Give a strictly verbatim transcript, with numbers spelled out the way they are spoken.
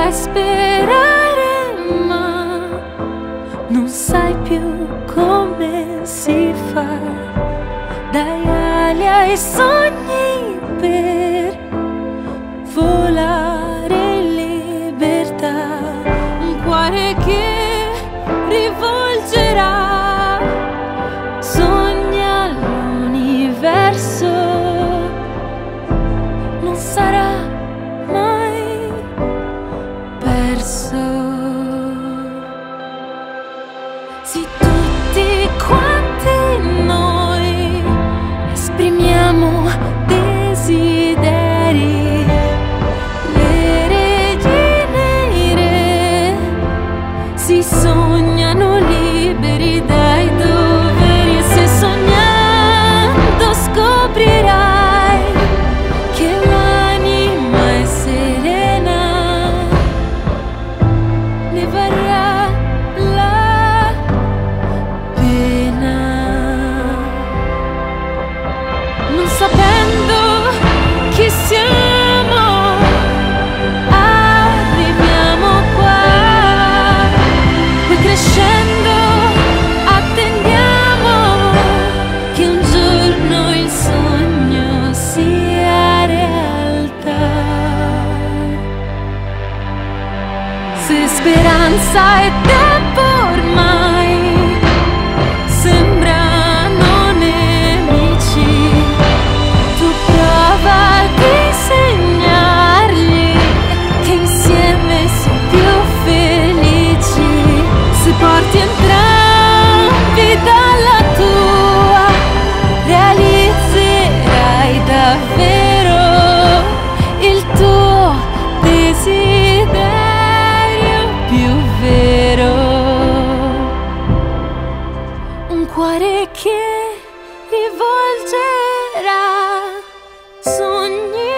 Vorrai sperare, ma non sai più come si fa. Dai ali ai sogni per volare in libertà. Un cuore che rivolgerà sogni all'universo. Non sarà mai perso. Sì, tutti quanti noi esprimiamo desideri. Le regine e i re si sognano liberi dai doveri. E se sognando scoprirai che l'anima è serena, ne varrà la pena. Non sapendo chi siamo, arriviamo qua. Poi crescendo attendiamo che un giorno il sogno sia realtà. Se speranza e tempo ormai sembrano nemici, tu prova a disegnarli che insieme si è più felici. Se porti entrambi dalla tua, realizzerai davvero il tuo desiderio più vero. Un cuore che rivolgerà sogni